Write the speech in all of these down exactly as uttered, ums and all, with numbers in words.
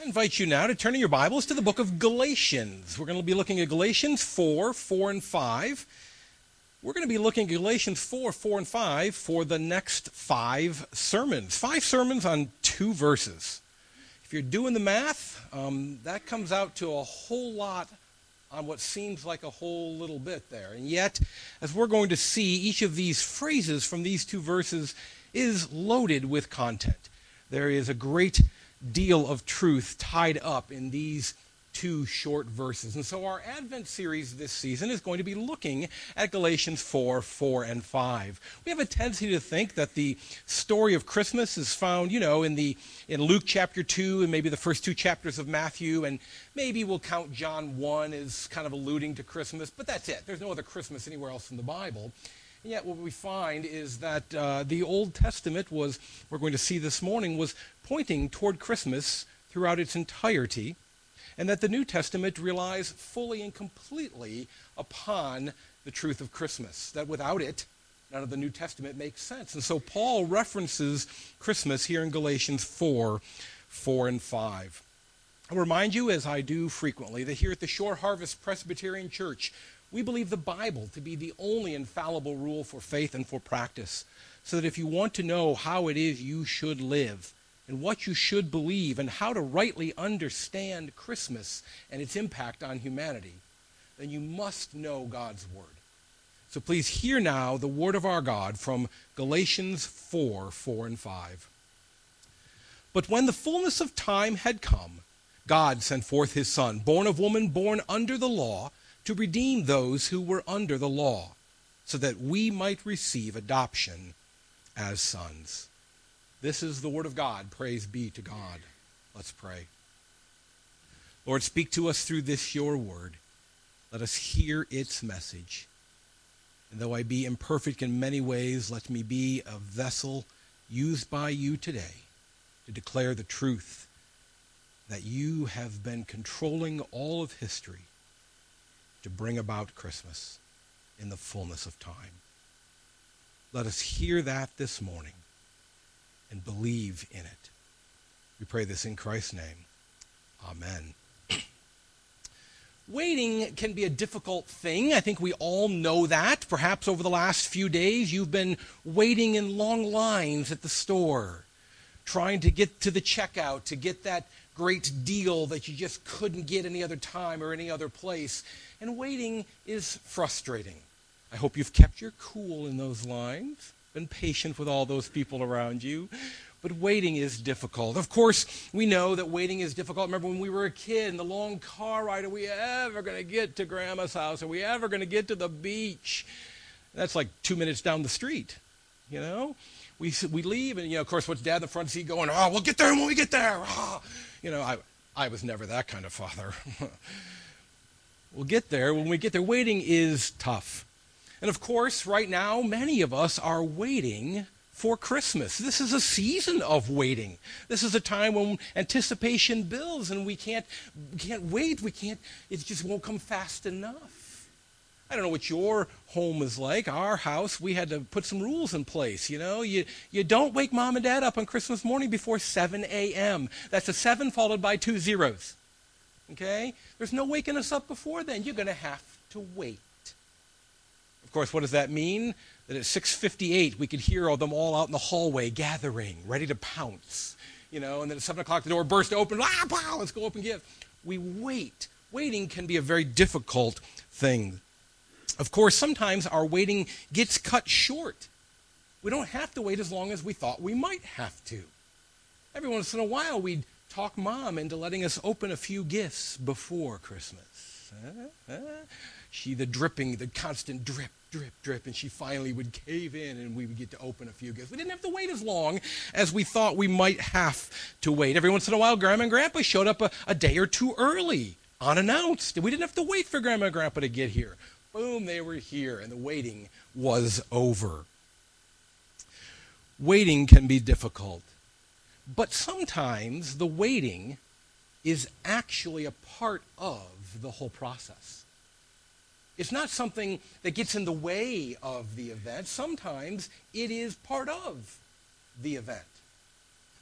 I invite you now to turn in your Bibles to the book of Galatians. We're going to be looking at Galatians four, four, and five. We're going to be looking at Galatians four, four, and five for the next five sermons. Five sermons on two verses. If you're doing the math, um, that comes out to a whole lot on what seems like a whole little bit there. And yet, as we're going to see, each of these phrases from these two verses is loaded with content. There is a great deal of truth tied up in these two short verses. And so our Advent series this season is going to be looking at Galatians four, four, and five. We have a tendency to think that the story of Christmas is found, you know, in the in Luke chapter two and maybe the first two chapters of Matthew, and maybe we'll count John one as kind of alluding to Christmas, but that's it. There's no other Christmas anywhere else in the Bible. And yet what we find is that uh, the Old Testament was, we're going to see this morning, was pointing toward Christmas throughout its entirety, and that the New Testament relies fully and completely upon the truth of Christmas, that without it, none of the New Testament makes sense. And so Paul references Christmas here in Galatians four, four, and five. I'll remind you, as I do frequently, that here at the Shore Harvest Presbyterian Church, we believe the Bible to be the only infallible rule for faith and for practice, so that if you want to know how it is you should live and what you should believe and how to rightly understand Christmas and its impact on humanity, then you must know God's Word. So please hear now the Word of our God from Galatians four, four, and five. But when the fullness of time had come, God sent forth his Son, born of woman, born under the law, to redeem those who were under the law, so that we might receive adoption as sons. This is the word of God. Praise be to God. Let's pray. Lord, speak to us through this your word. Let us hear its message. And though I be imperfect in many ways, let me be a vessel used by you today to declare the truth that you have been controlling all of history to bring about Christmas in the fullness of time. Let us hear that this morning and believe in it. We pray this in Christ's name. Amen. Waiting can be a difficult thing. I think we all know that. Perhaps over the last few days you've been waiting in long lines at the store, trying to get to the checkout, to get that great deal that you just couldn't get any other time or any other place. And waiting is frustrating. I hope you've kept your cool in those lines, been patient with all those people around you. But waiting is difficult. Of course, we know that waiting is difficult. Remember when we were a kid and the long car ride, are we ever going to get to Grandma's house? Are we ever going to get to the beach? That's like two minutes down the street, you know? We we leave, and, you know, of course, what's Dad in the front seat going, oh, we'll get there when we get there. Oh. You know, I, I was never that kind of father. We'll get there when we get there. Waiting is tough. And, of course, right now, many of us are waiting for Christmas. This is a season of waiting. This is a time when anticipation builds, and we can't, we can't wait. We can't, it just won't come fast enough. I don't know what your home is like. Our house, we had to put some rules in place, you know. You you don't wake Mom and Dad up on Christmas morning before seven a.m. That's a seven followed by two zeros, okay? There's no waking us up before then. You're going to have to wait. Of course, what does that mean? That at six fifty-eight, we could hear them all out in the hallway gathering, ready to pounce, you know, and then at seven o'clock, the door bursts open. Ah, pow, let's go open gift. We wait. Waiting can be a very difficult thing. Of course, sometimes our waiting gets cut short. We don't have to wait as long as we thought we might have to. Every once in a while, we'd talk Mom into letting us open a few gifts before Christmas. Uh, uh. She, the dripping, the constant drip, drip, drip, and she finally would cave in and we would get to open a few gifts. We didn't have to wait as long as we thought we might have to wait. Every once in a while, Grandma and Grandpa showed up a, a day or two early, unannounced. We didn't have to wait for Grandma and Grandpa to get here. Boom, they were here, and the waiting was over. Waiting can be difficult, but sometimes the waiting is actually a part of the whole process. It's not something that gets in the way of the event. Sometimes it is part of the event.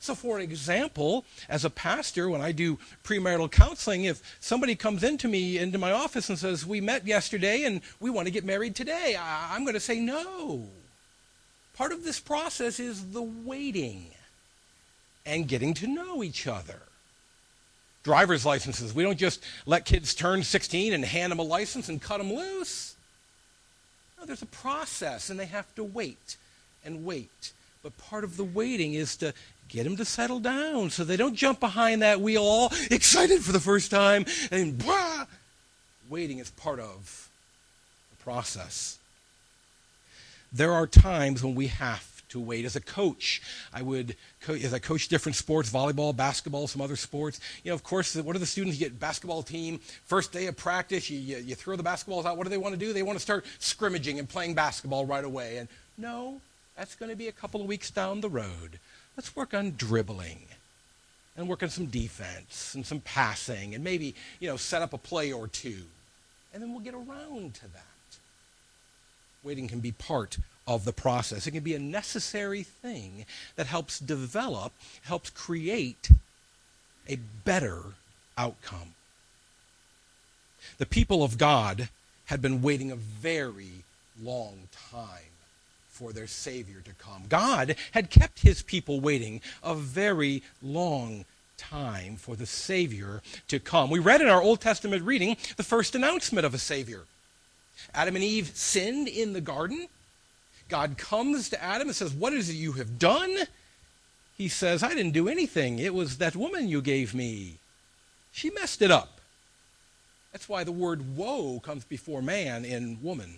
So for example, as a pastor, when I do premarital counseling, if somebody comes into me, into my office and says, we met yesterday and we want to get married today, I, I'm going to say no. Part of this process is the waiting and getting to know each other. Driver's licenses, we don't just let kids turn sixteen and hand them a license and cut them loose. No, there's a process and they have to wait and wait. But part of the waiting is to get them to settle down so they don't jump behind that wheel all excited for the first time and blah. Waiting is part of the process. There are times when we have to wait. As a coach, I would, co- as I coach different sports, volleyball, basketball, some other sports, you know, of course, what are the students? You get basketball team, first day of practice, you, you, you throw the basketballs out. What do they want to do? They want to start scrimmaging and playing basketball right away. And no, that's going to be a couple of weeks down the road. Let's work on dribbling and work on some defense and some passing and maybe, you know, set up a play or two. And then we'll get around to that. Waiting can be part of the process. It can be a necessary thing that helps develop, helps create a better outcome. The people of God had been waiting a very long time for their Savior to come. God had kept his people waiting a very long time for the Savior to come. We read in our Old Testament reading the first announcement of a Savior. Adam and Eve sinned in the garden. God comes to Adam and says, what is it you have done? He says, I didn't do anything. It was that woman you gave me. She messed it up. That's why the word woe comes before man in woman.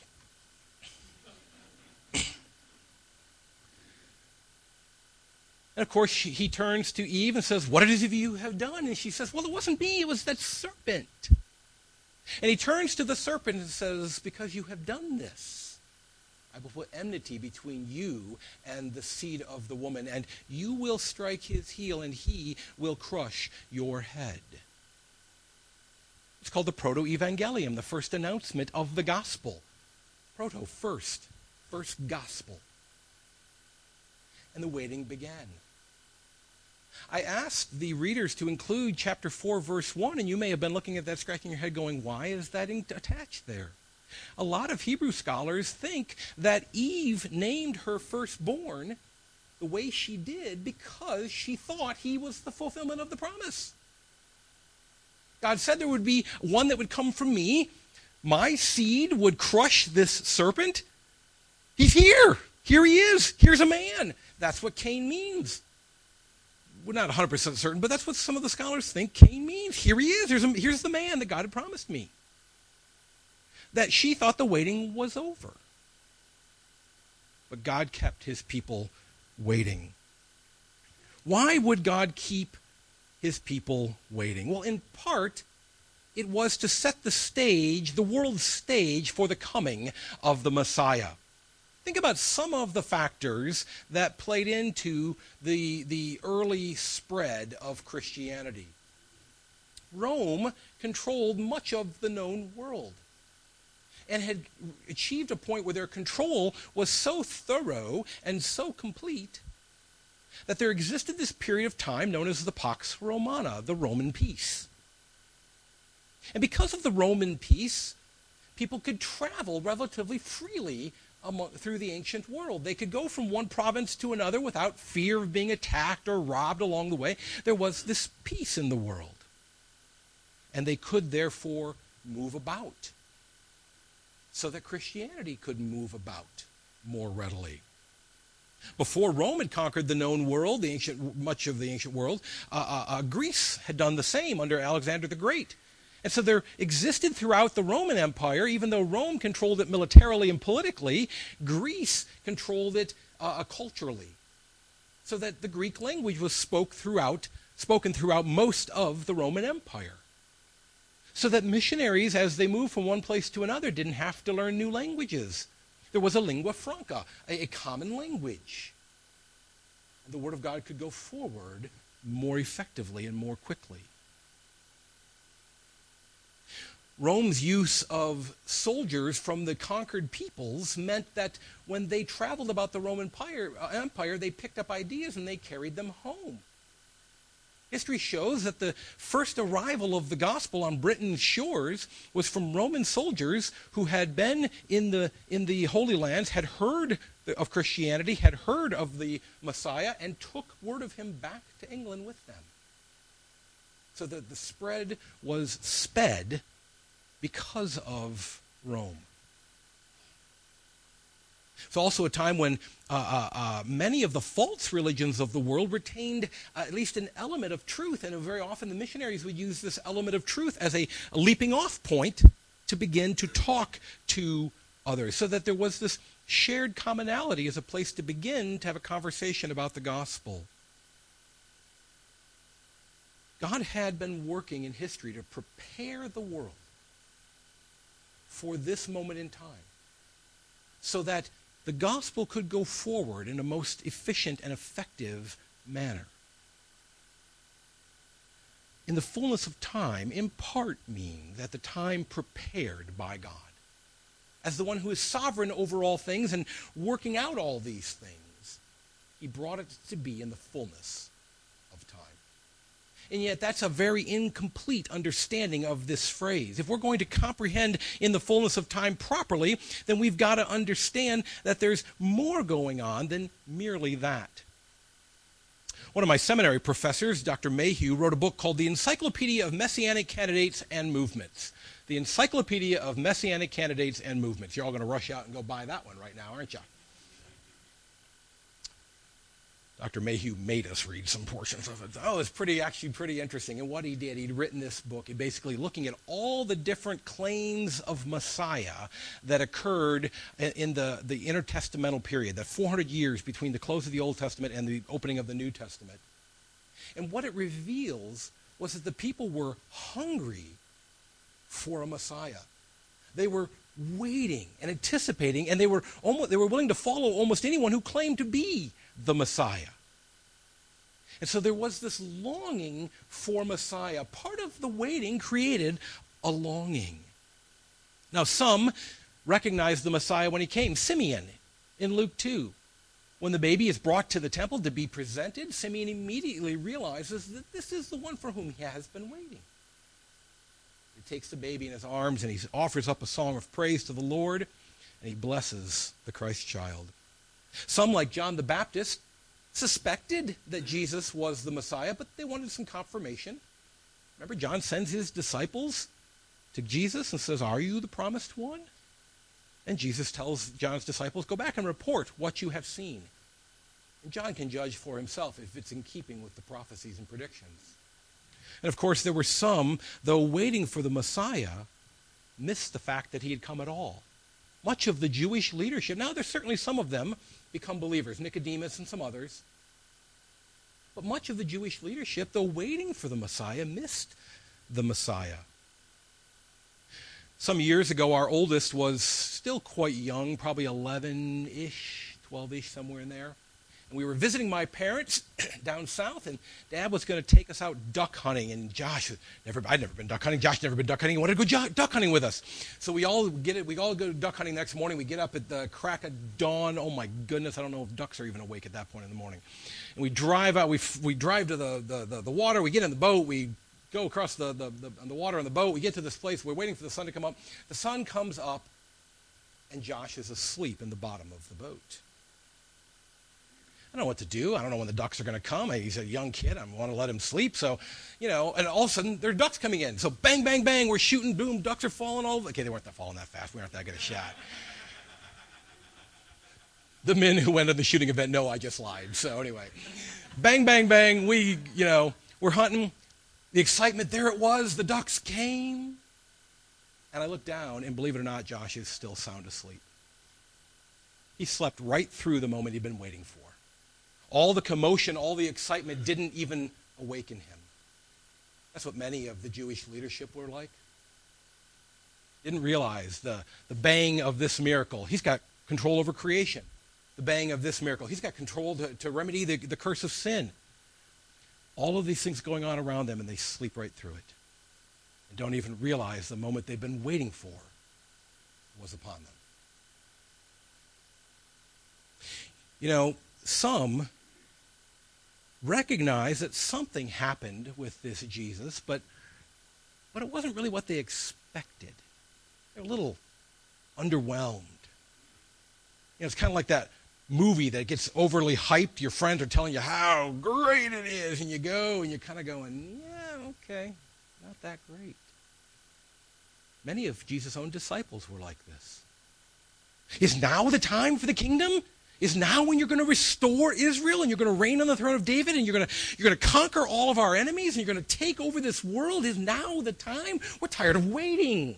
And of course, she, he turns to Eve and says, what is it you have done? And she says, well, it wasn't me. It was that serpent. And he turns to the serpent and says, because you have done this, I will put enmity between you and the seed of the woman, and you will strike his heel, and he will crush your head. It's called the proto-evangelium, the first announcement of the gospel. Proto, first, first gospel. And the waiting began. I asked the readers to include chapter four, verse one, and you may have been looking at that, scratching your head, going, why is that in- attached there? A lot of Hebrew scholars think that Eve named her firstborn the way she did because she thought he was the fulfillment of the promise. God said there would be one that would come from me. My seed would crush this serpent. He's here. Here he is. Here's a man. That's what Cain means. We're not one hundred percent certain, but that's what some of the scholars think Cain means. Here he is. Here's, a, here's the man that God had promised me. That she thought the waiting was over. But God kept his people waiting. Why would God keep his people waiting? Well, in part, it was to set the stage, the world's stage, for the coming of the Messiah. Think about some of the factors that played into the, the early spread of Christianity. Rome controlled much of the known world and had achieved a point where their control was so thorough and so complete that there existed this period of time known as the Pax Romana, the Roman peace. And because of the Roman peace, people could travel relatively freely among, through the ancient world. They could go from one province to another without fear of being attacked or robbed along the way. There was this peace in the world. And they could therefore move about, so that Christianity could move about more readily. Before Rome had conquered the known world, the ancient, much of the ancient world, uh, uh, uh, Greece had done the same under Alexander the Great. And so there existed throughout the Roman Empire, even though Rome controlled it militarily and politically, Greece controlled it uh, uh, culturally. So that the Greek language was spoke throughout, spoken throughout most of the Roman Empire. So that missionaries, as they moved from one place to another, didn't have to learn new languages. There was a lingua franca, a, a common language. And the Word of God could go forward more effectively and more quickly. Rome's use of soldiers from the conquered peoples meant that when they traveled about the Roman Empire, uh, Empire, they picked up ideas and they carried them home. History shows that the first arrival of the gospel on Britain's shores was from Roman soldiers who had been in the, in the Holy Lands, had heard of Christianity, had heard of the Messiah, and took word of him back to England with them. So that the spread was sped because of Rome. It's also a time when uh, uh, uh, many of the false religions of the world retained uh, at least an element of truth, and very often the missionaries would use this element of truth as a, a leaping off point to begin to talk to others, so that there was this shared commonality as a place to begin to have a conversation about the gospel. God had been working in history to prepare the world for this moment in time, so that the gospel could go forward in a most efficient and effective manner. In the fullness of time, in part mean that the time prepared by God, as the one who is sovereign over all things and working out all these things, he brought it to be in the fullness of time. And yet that's a very incomplete understanding of this phrase. If we're going to comprehend in the fullness of time properly, then we've got to understand that there's more going on than merely that. One of my seminary professors, Doctor Mayhew, wrote a book called The Encyclopedia of Messianic Candidates and Movements. The Encyclopedia of Messianic Candidates and Movements. You're all going to rush out and go buy that one right now, aren't you? Doctor Mayhew made us read some portions of it. Oh, it's pretty, actually pretty interesting. And what he did, he'd written this book, basically looking at all the different claims of Messiah that occurred in the, the intertestamental period, that four hundred years between the close of the Old Testament and the opening of the New Testament. And what it reveals was that the people were hungry for a Messiah. They were waiting and anticipating, and they were almost, they were willing to follow almost anyone who claimed to be the Messiah. And so there was this longing for Messiah. Part of the waiting created a longing. Now, some recognized the Messiah when he came. Simeon in Luke two. When the baby is brought to the temple to be presented, Simeon immediately realizes that this is the one for whom he has been waiting. He takes the baby in his arms and he offers up a song of praise to the Lord, and he blesses the Christ child. Some, like John the Baptist, suspected that Jesus was the Messiah, but they wanted some confirmation. Remember, John sends his disciples to Jesus and says, "Are you the promised one?" And Jesus tells John's disciples, "Go back and report what you have seen." And John can judge for himself if it's in keeping with the prophecies and predictions. And of course, there were some, though waiting for the Messiah, missed the fact that he had come at all. Much of the Jewish leadership, now there's certainly some of them become believers, Nicodemus and some others. But much of the Jewish leadership, though waiting for the Messiah, missed the Messiah. Some years ago, our oldest was still quite young, probably eleven-ish, twelve-ish, somewhere in there. And we were visiting my parents down south, and Dad was going to take us out duck hunting. And Josh, never, I'd never been duck hunting. Josh had never been duck hunting. He wanted to go duck hunting with us. So we all get it. We all go duck hunting the next morning. We get up at the crack of dawn. Oh my goodness, I don't know if ducks are even awake at that point in the morning. And we drive out. We we drive to the the, the, the water. We get in the boat. We go across the, the, the, the water on the boat. We get to this place. We're waiting for the sun to come up. The sun comes up, and Josh is asleep in the bottom of the boat. I don't know what to do. I don't know when the ducks are going to come. He's a young kid. I want to let him sleep. So, you know, and all of a sudden, there are ducks coming in. So bang, bang, bang, we're shooting, boom, ducks are falling all over. Okay, they weren't that falling that fast. We aren't that good a shot. The men who went to the shooting event know I just lied. So anyway, bang, bang, bang. We, you know, we're hunting. The excitement, there it was. The ducks came. And I looked down, and believe it or not, Josh is still sound asleep. He slept right through the moment he'd been waiting for. All the commotion, all the excitement didn't even awaken him. That's what many of the Jewish leadership were like. Didn't realize the, the bang of this miracle. He's got control over creation. The bang of this miracle. He's got control to, to remedy the, the curse of sin. All of these things going on around them, and they sleep right through it. and don't even realize the moment they've been waiting for was upon them. You know, some recognize that something happened with this Jesus, but, but it wasn't really what they expected. They're a little underwhelmed. You know, it's kind of like that movie that gets overly hyped. Your friends are telling you how great it is, and you go, and you're kind of going, yeah, okay, not that great. Many of Jesus' own disciples were like this. Is now the time for the kingdom? Is now when you're going to restore Israel and you're going to reign on the throne of David and you're going to you're going to conquer all of our enemies and you're going to take over this world? Is now the time? We're tired of waiting.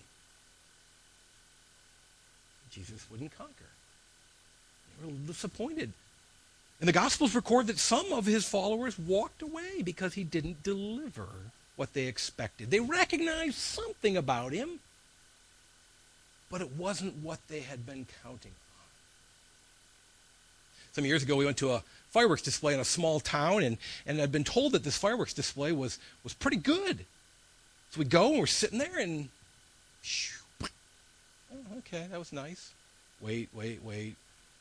Jesus wouldn't conquer. They were disappointed. And the Gospels record that some of his followers walked away because he didn't deliver what they expected. They recognized something about him, but it wasn't what they had been counting on. Some years ago, we went to a fireworks display in a small town, and, and I'd been told that this fireworks display was, was pretty good. So we go, and we're sitting there, and oh, okay, that was nice. Wait, wait, wait.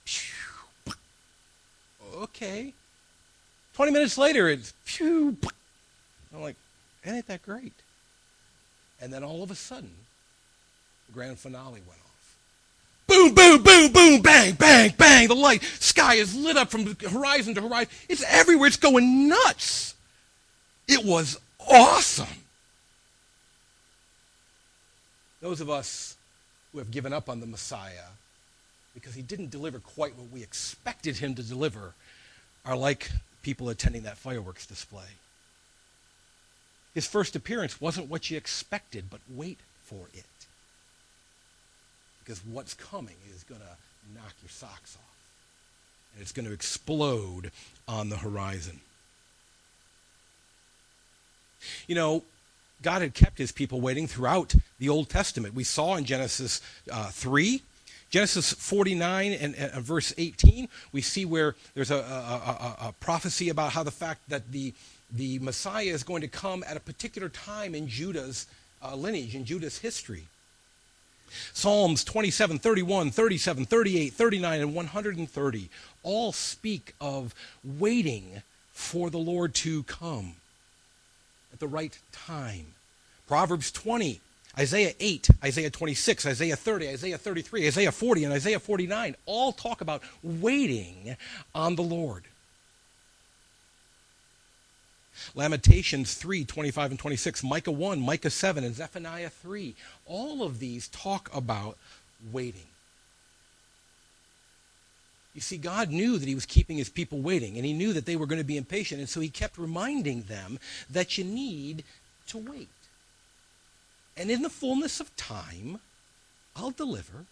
Okay. twenty minutes later, it's I'm like, it ain't that great. And then all of a sudden, the grand finale went off. Boom, boom, boom, boom, bang, bang, bang. The light sky is lit up from horizon to horizon. It's everywhere. It's going nuts. It was awesome. Those of us who have given up on the Messiah because he didn't deliver quite what we expected him to deliver are like people attending that fireworks display. His first appearance wasn't what you expected, but wait for it. Because what's coming is going to knock your socks off. And it's going to explode on the horizon. You know, God had kept his people waiting throughout the Old Testament. We saw in Genesis uh, three, Genesis forty-nine and, and verse eighteen, we see where there's a, a, a, a prophecy about how the fact that the, the Messiah is going to come at a particular time in Judah's uh, lineage, in Judah's history. Psalms twenty-seven, thirty-one, thirty-seven, thirty-eight, thirty-nine, and one hundred thirty all speak of waiting for the Lord to come at the right time. Proverbs twenty, Isaiah eight, Isaiah twenty-six, Isaiah thirty, Isaiah thirty-three, Isaiah forty, and Isaiah forty-nine all talk about waiting on the Lord. Lamentations three, twenty-five and twenty-six, Micah one, Micah seven, and Zephaniah three. All of these talk about waiting. You see, God knew that he was keeping his people waiting, and he knew that they were going to be impatient, and so he kept reminding them that you need to wait. And in the fullness of time, I'll deliver.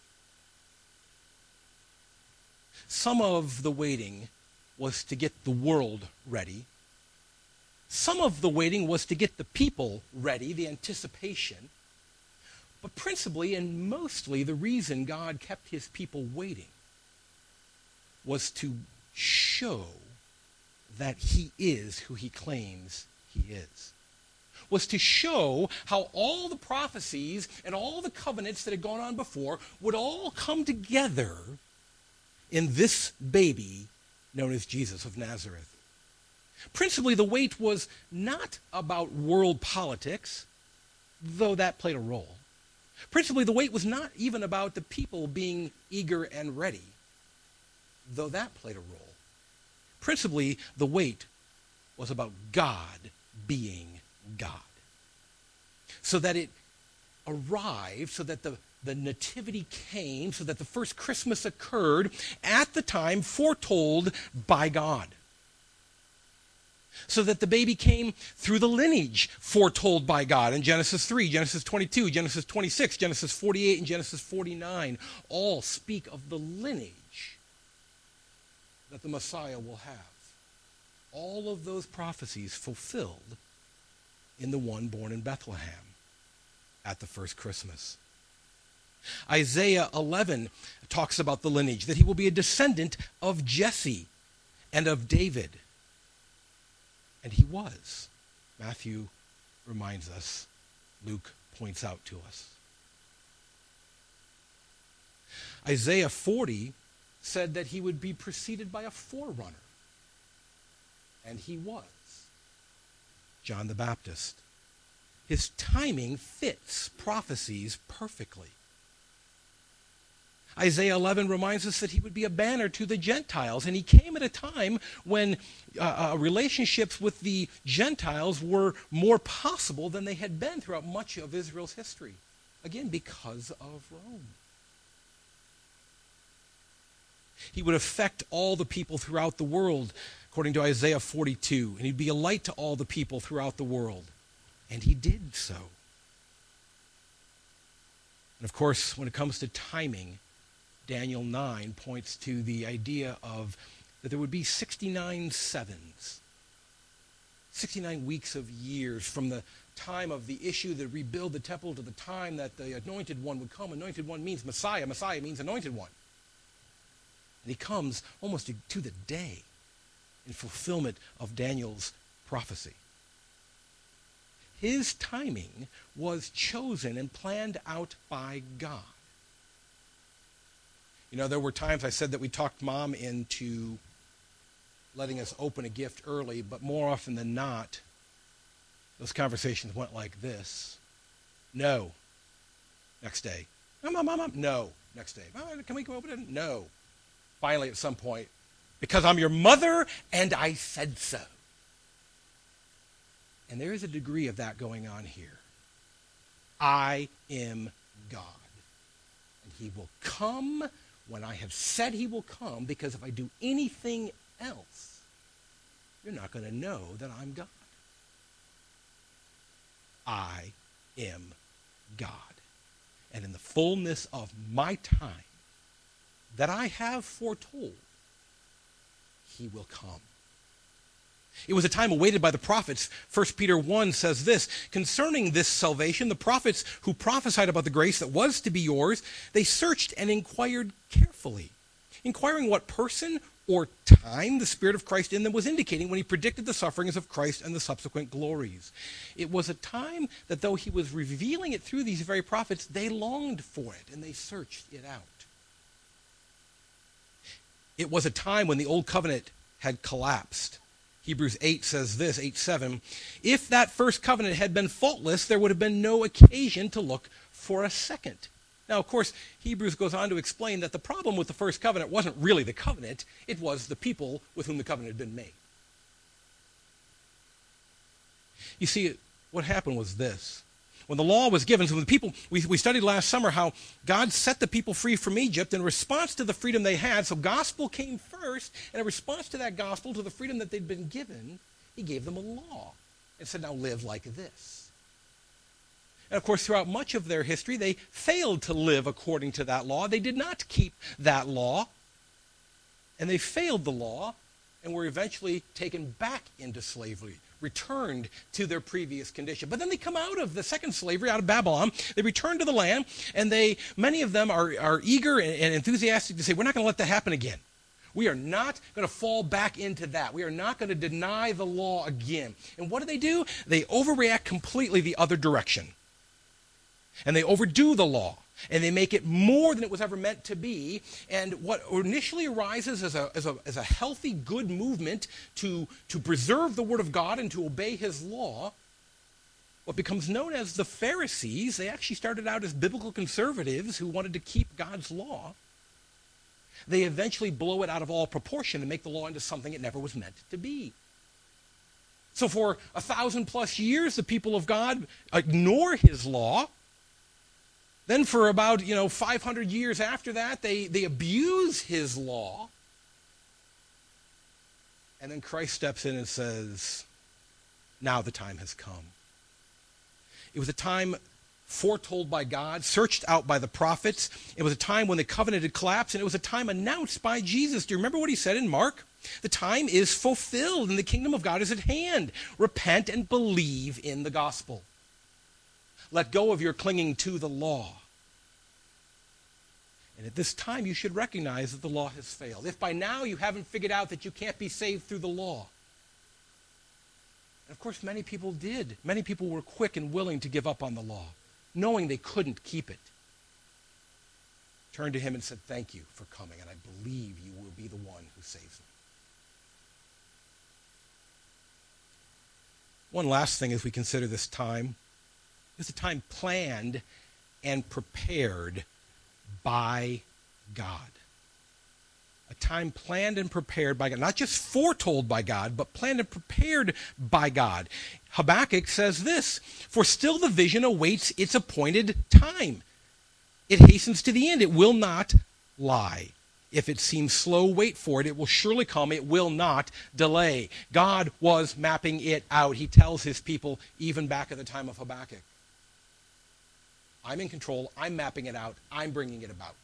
Some of the waiting was to get the world ready. Some of the waiting was to get the people ready, the anticipation. But principally and mostly the reason God kept his people waiting was to show that he is who he claims he is. Was to show how all the prophecies and all the covenants that had gone on before would all come together in this baby known as Jesus of Nazareth. Principally, the wait was not about world politics, though that played a role. Principally, the wait was not even about the people being eager and ready, though that played a role. Principally, the wait was about God being God. So that it arrived, so that the, the nativity came, so that the first Christmas occurred at the time foretold by God. So that the baby came through the lineage foretold by God in Genesis three, Genesis twenty-two, Genesis twenty-six, Genesis forty-eight, and Genesis forty-nine all speak of the lineage that the Messiah will have. All of those prophecies fulfilled in the one born in Bethlehem at the first Christmas. Isaiah eleven talks about the lineage, that he will be a descendant of Jesse and of David. And he was. Matthew reminds us, Luke points out to us. Isaiah forty said that he would be preceded by a forerunner. And he was. John the Baptist. His timing fits prophecies perfectly. Isaiah eleven reminds us that he would be a banner to the Gentiles, and he came at a time when uh, uh, relationships with the Gentiles were more possible than they had been throughout much of Israel's history. Again, because of Rome. He would affect all the people throughout the world, according to Isaiah forty-two, and he'd be a light to all the people throughout the world. And he did so. And of course, when it comes to timing, Daniel nine points to the idea of that there would be sixty-nine sevens, sixty-nine weeks of years from the time of the issue to rebuild the temple to the time that the anointed one would come. Anointed one means Messiah. Messiah means anointed one. And he comes almost to, to the day in fulfillment of Daniel's prophecy. His timing was chosen and planned out by God. You know, there were times I said that we talked Mom into letting us open a gift early, but more often than not, those conversations went like this. No. Next day. Mom, mom, mom, no. Next day. Can we go open it? No. Finally, at some point, because I'm your mother and I said so. And there is a degree of that going on here. I am God. And he will come when I have said he will come, because if I do anything else, you're not going to know that I'm God. I am God. And in the fullness of my time that I have foretold, he will come. It was a time awaited by the prophets. First Peter one says this, concerning this salvation, the prophets who prophesied about the grace that was to be yours, they searched and inquired carefully, inquiring what person or time the Spirit of Christ in them was indicating when he predicted the sufferings of Christ and the subsequent glories. It was a time that though he was revealing it through these very prophets, they longed for it and they searched it out. It was a time when the old covenant had collapsed. Hebrews eight says this, eight seven, if that first covenant had been faultless, there would have been no occasion to look for a second. Now, of course, Hebrews goes on to explain that the problem with the first covenant wasn't really the covenant, it was the people with whom the covenant had been made. You see, what happened was this. When the law was given, so the people, we, we studied last summer how God set the people free from Egypt in response to the freedom they had. So gospel came first, and in response to that gospel, to the freedom that they'd been given, he gave them a law and said, now live like this. And of course, throughout much of their history, they failed to live according to that law. They did not keep that law, and they failed the law and were eventually taken back into slavery, returned to their previous condition. But then they come out of the second slavery, out of Babylon. They return to the land, and they, many of them are, are eager and, and enthusiastic to say, we're not going to let that happen again. We are not going to fall back into that. We are not going to deny the law again. And what do they do? They overreact completely the other direction. And they overdo the law. And they make it more than it was ever meant to be. And what initially arises as a, as a, as a healthy, good movement to, to preserve the Word of God and to obey His law, what becomes known as the Pharisees, they actually started out as biblical conservatives who wanted to keep God's law. They eventually blow it out of all proportion and make the law into something it never was meant to be. So for a thousand plus years, the people of God ignore His law. Then for about, you know, five hundred years after that, they, they abuse His law. And then Christ steps in and says, now the time has come. It was a time foretold by God, searched out by the prophets. It was a time when the covenant had collapsed, and it was a time announced by Jesus. Do you remember what He said in Mark? The time is fulfilled, and the kingdom of God is at hand. Repent and believe in the gospel. Let go of your clinging to the law. And at this time, you should recognize that the law has failed. If by now you haven't figured out that you can't be saved through the law. And of course, many people did. Many people were quick and willing to give up on the law. knowing they couldn't keep it, turned to him and said, "Thank you for coming, and I believe you will be the one who saves me." One last thing as we consider this time is a time planned and prepared by God. A time planned and prepared by God. Not just foretold by God, but planned and prepared by God. Habakkuk says this, "For still the vision awaits its appointed time. It hastens to the end. It will not lie. If it seems slow, wait for it. It will surely come. It will not delay." God was mapping it out. He tells his people even back at the time of Habakkuk, "I'm in control. I'm mapping it out. I'm bringing it about."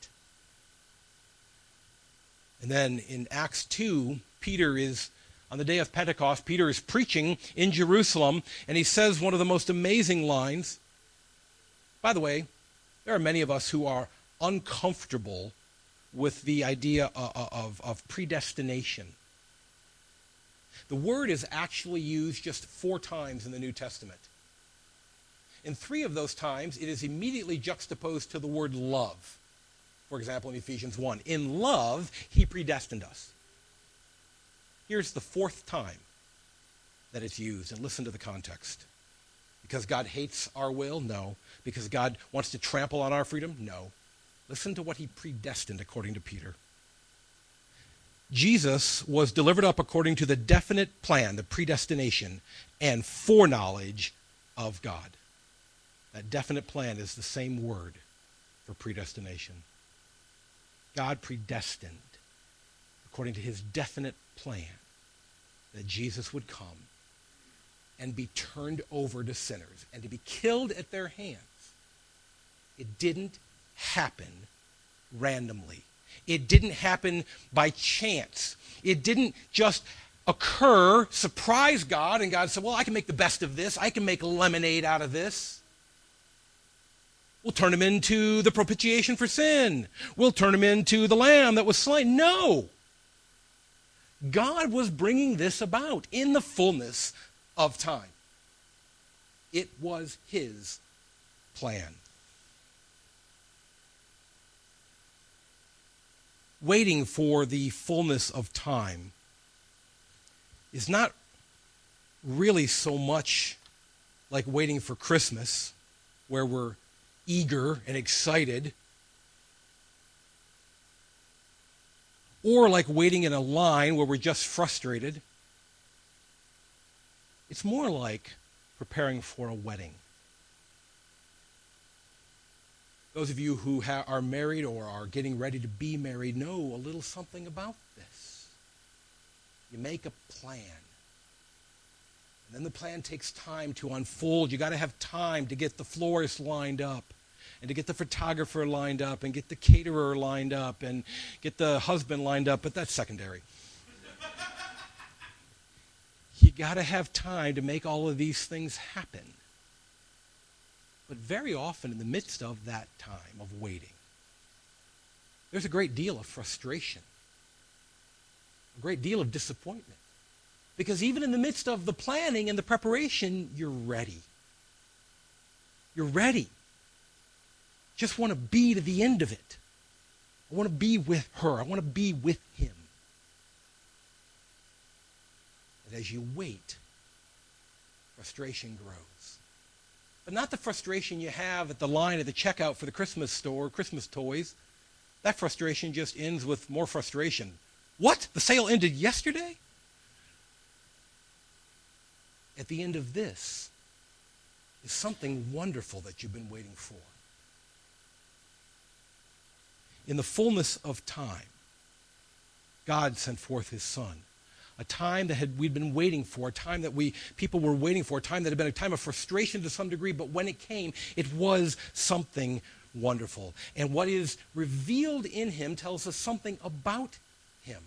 And then in Acts two, Peter is, on the day of Pentecost, Peter is preaching in Jerusalem, and he says one of the most amazing lines. By the way, there are many of us who are uncomfortable with the idea of, of, of predestination. The word is actually used just four times in the New Testament. In three of those times, it is immediately juxtaposed to the word love. For example, in Ephesians one, in love, he predestined us. Here's the fourth time that it's used, and listen to the context. Because God hates our will? No. Because God wants to trample on our freedom? No. Listen to what he predestined according to Peter. Jesus was delivered up according to the definite plan, the predestination, and foreknowledge of God. That definite plan is the same word for predestination. God predestined, according to his definite plan, that Jesus would come and be turned over to sinners and to be killed at their hands. It didn't happen randomly. It didn't happen by chance. It didn't just occur, surprise God, and God said, "Well, I can make the best of this. I can make lemonade out of this. We'll turn him into the propitiation for sin. We'll turn him into the lamb that was slain." No. God was bringing this about in the fullness of time. It was his plan. Waiting for the fullness of time is not really so much like waiting for Christmas, where we're eager and excited, or like waiting in a line where we're just frustrated. It's more like preparing for a wedding. Those of you who ha- are married or are getting ready to be married know a little something about this. You make a plan. And then the plan takes time to unfold. You got to have time to get the florist lined up, and to get the photographer lined up, and get the caterer lined up, and get the husband lined up, but that's secondary. You got to have time to make all of these things happen. But very often in the midst of that time of waiting, there's a great deal of frustration, a great deal of disappointment. Because even in the midst of the planning and the preparation, you're ready. You're ready. Just want to be to the end of it. I want to be with her. I want to be with him. And as you wait, frustration grows. But not the frustration you have at the line at the checkout for the Christmas store, Christmas toys. That frustration just ends with more frustration. What? The sale ended yesterday? At the end of this is something wonderful that you've been waiting for. In the fullness of time, God sent forth his Son. A time that had, we'd been waiting for, a time that we people were waiting for, a time that had been a time of frustration to some degree, but when it came, it was something wonderful. And what is revealed in him tells us something about him.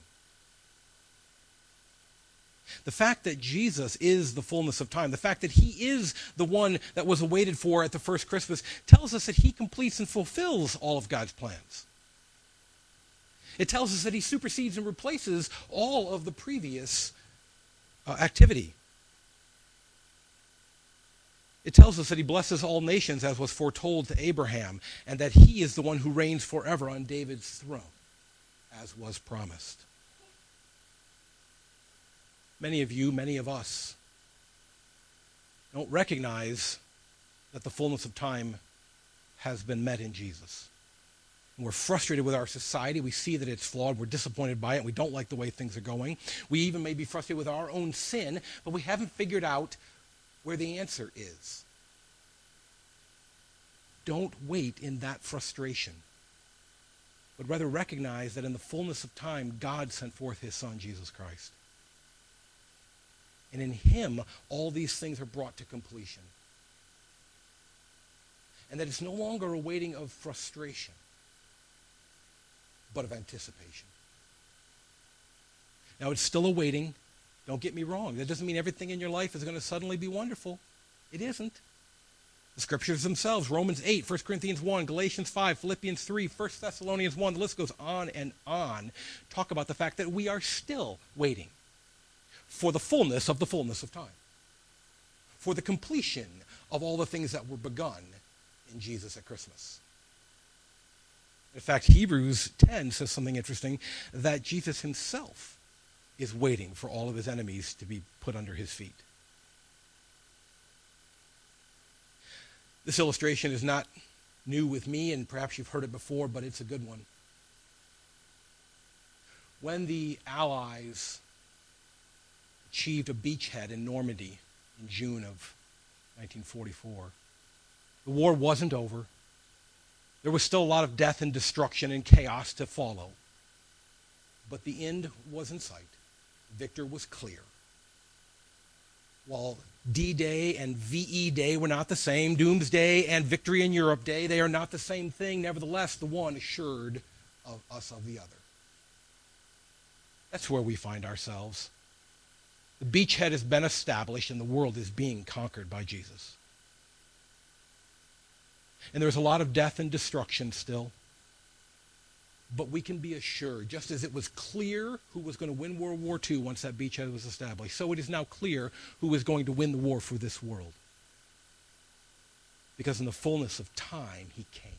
The fact that Jesus is the fullness of time, the fact that he is the one that was awaited for at the first Christmas, tells us that he completes and fulfills all of God's plans. It tells us that he supersedes and replaces all of the previous uh, activity. It tells us that he blesses all nations as was foretold to Abraham, and that he is the one who reigns forever on David's throne, as was promised. Many of you, many of us, don't recognize that the fullness of time has been met in Jesus. And we're frustrated with our society. We see that it's flawed. We're disappointed by it. We don't like the way things are going. We even may be frustrated with our own sin, but we haven't figured out where the answer is. Don't wait in that frustration, but rather recognize that in the fullness of time, God sent forth his Son, Jesus Christ. And in him, all these things are brought to completion. And that it's no longer a waiting of frustration, but of anticipation. Now, it's still a waiting. Don't get me wrong. That doesn't mean everything in your life is going to suddenly be wonderful. It isn't. The scriptures themselves, Romans eight, First Corinthians one, Galatians five, Philippians three, First Thessalonians one, the list goes on and on, talk about the fact that we are still waiting for the fullness of the fullness of time, for the completion of all the things that were begun in Jesus at Christmas. In fact, Hebrews ten says something interesting, that Jesus himself is waiting for all of his enemies to be put under his feet. This illustration is not new with me, and perhaps you've heard it before, but it's a good one. When the Allies achieved a beachhead in Normandy in June of nineteen forty-four, the war wasn't over. There was still a lot of death and destruction and chaos to follow. But the end was in sight. Victor was clear. While D-Day and V E Day were not the same, Doomsday and Victory in Europe Day, they are not the same thing. Nevertheless, the one assured of us of the other. That's where we find ourselves. The beachhead has been established and the world is being conquered by Jesus. And there's a lot of death and destruction still. But we can be assured, just as it was clear who was going to win World War Two once that beachhead was established, so it is now clear who is going to win the war for this world. Because in the fullness of time, he came.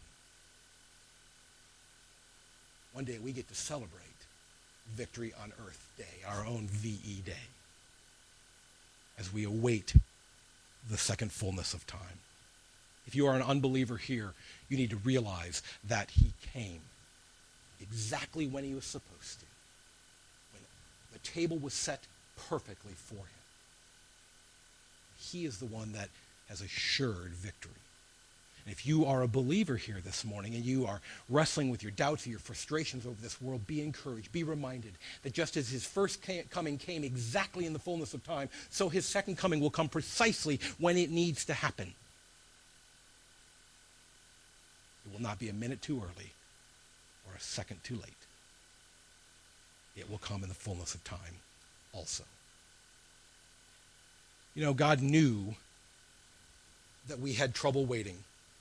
One day we get to celebrate Victory on Earth Day, our own V E Day, as we await the second fullness of time. If you are an unbeliever here, you need to realize that he came exactly when he was supposed to, when the table was set perfectly for him. He is the one that has assured victory. And if you are a believer here this morning and you are wrestling with your doubts or your frustrations over this world, be encouraged, be reminded that just as his first coming came exactly in the fullness of time, so his second coming will come precisely when it needs to happen. It will not be a minute too early or a second too late. It will come in the fullness of time also. You know, God knew that we had trouble waiting.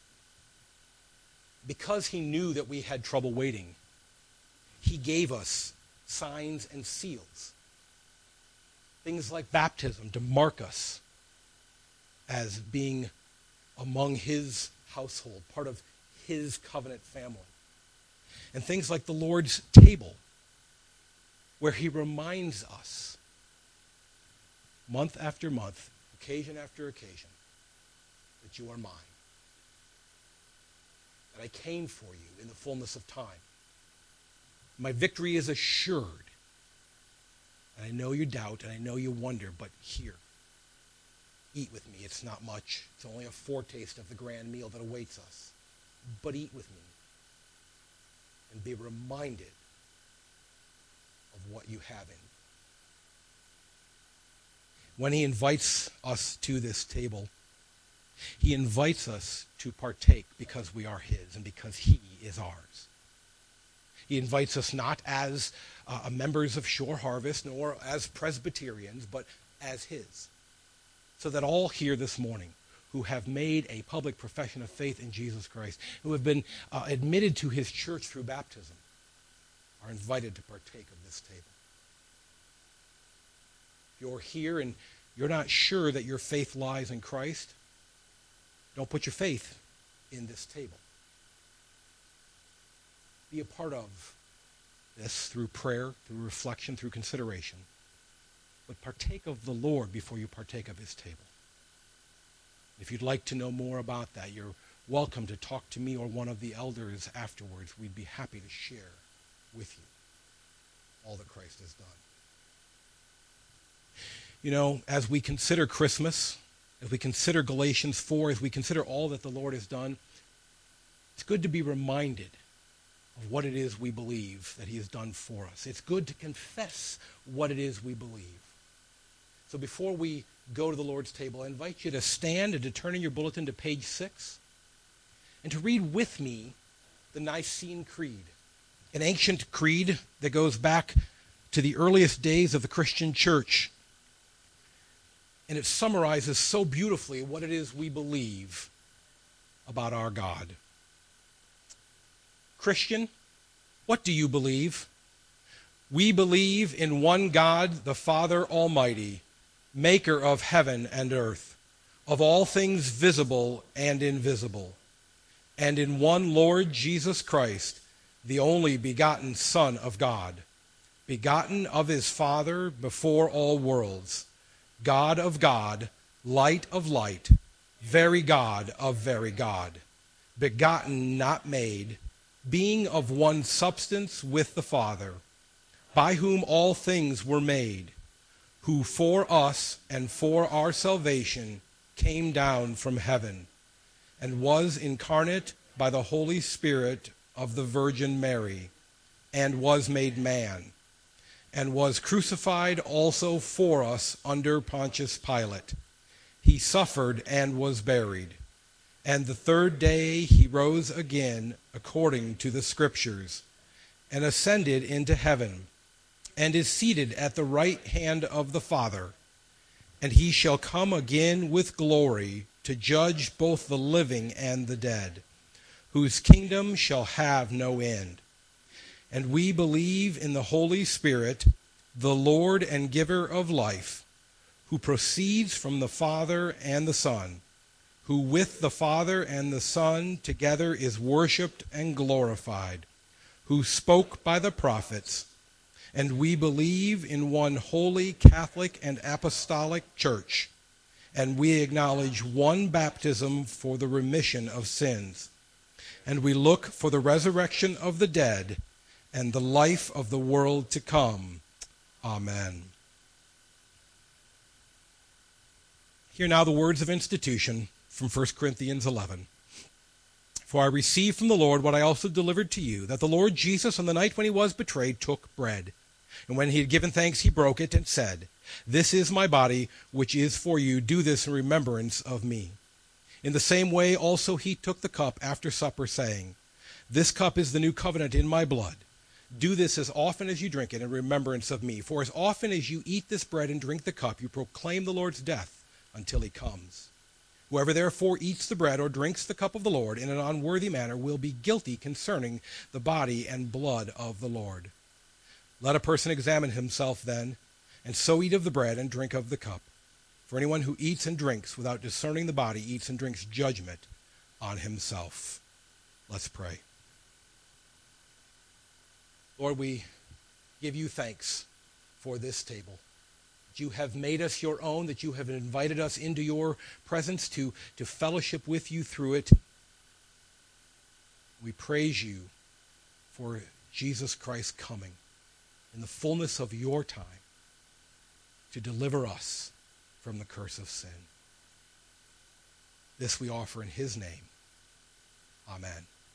Because he knew that we had trouble waiting, he gave us signs and seals. Things like baptism to mark us as being among his household, part of his covenant family. And things like the Lord's table, where he reminds us month after month, occasion after occasion, that you are mine. That I came for you in the fullness of time. My victory is assured. And I know you doubt and I know you wonder, but here, eat with me. It's not much. It's only a foretaste of the grand meal that awaits us. But eat with me and be reminded of what you have in. When he invites us to this table, he invites us to partake because we are his and because he is ours. He invites us not as uh, members of Shore Harvest nor as Presbyterians, but as his. So that all here this morning who have made a public profession of faith in Jesus Christ, who have been uh, admitted to his church through baptism, are invited to partake of this table. If you're here and you're not sure that your faith lies in Christ, Don't put your faith in this table. Be a part of this through prayer, through reflection, through consideration. But partake of the Lord before you partake of his table. If you'd like to know more about that, you're welcome to talk to me or one of the elders afterwards. We'd be happy to share with you all that Christ has done. You know, as we consider Christmas, as we consider Galatians four, as we consider all that the Lord has done, it's good to be reminded of what it is we believe that he has done for us. It's good to confess what it is we believe. So before we go to the Lord's table, I invite you to stand and to turn in your bulletin to page six and to read with me the Nicene Creed, an ancient creed that goes back to the earliest days of the Christian church. And it summarizes so beautifully what it is we believe about our God. Christian, what do you believe? We believe in one God, the Father Almighty, maker of heaven and earth, of all things visible and invisible, and in one Lord Jesus Christ, the only begotten Son of God, begotten of his Father before all worlds, God of God, light of light, very God of very God, begotten, not made, being of one substance with the Father, by whom all things were made, who for us and for our salvation came down from heaven, and was incarnate by the Holy Spirit of the Virgin Mary, and was made man, and was crucified also for us under Pontius Pilate. He suffered and was buried. And the third day he rose again according to the Scriptures, and ascended into heaven, and is seated at the right hand of the Father. And he shall come again with glory to judge both the living and the dead, whose kingdom shall have no end. And we believe in the Holy Spirit, the Lord and giver of life, who proceeds from the Father and the Son, who with the Father and the Son together is worshipped and glorified, who spoke by the prophets. And we believe in one holy Catholic and apostolic church, and we acknowledge one baptism for the remission of sins. And we look for the resurrection of the dead and the life of the world to come. Amen. Hear now the words of institution from First Corinthians eleven. For I received from the Lord what I also delivered to you, that the Lord Jesus, on the night when he was betrayed, took bread. And when he had given thanks, he broke it and said, "This is my body, which is for you. Do this in remembrance of me." In the same way also he took the cup after supper, saying, "This cup is the new covenant in my blood. Do this as often as you drink it in remembrance of me. For as often as you eat this bread and drink the cup, you proclaim the Lord's death until he comes. Whoever therefore eats the bread or drinks the cup of the Lord in an unworthy manner will be guilty concerning the body and blood of the Lord. Let a person examine himself then, and so eat of the bread and drink of the cup. For anyone who eats and drinks without discerning the body eats and drinks judgment on himself." Let's pray. Lord, we give you thanks for this table. That you have made us your own, that you have invited us into your presence to, to fellowship with you through it. We praise you for Jesus Christ coming in the fullness of your time to deliver us from the curse of sin. This we offer in his name. Amen.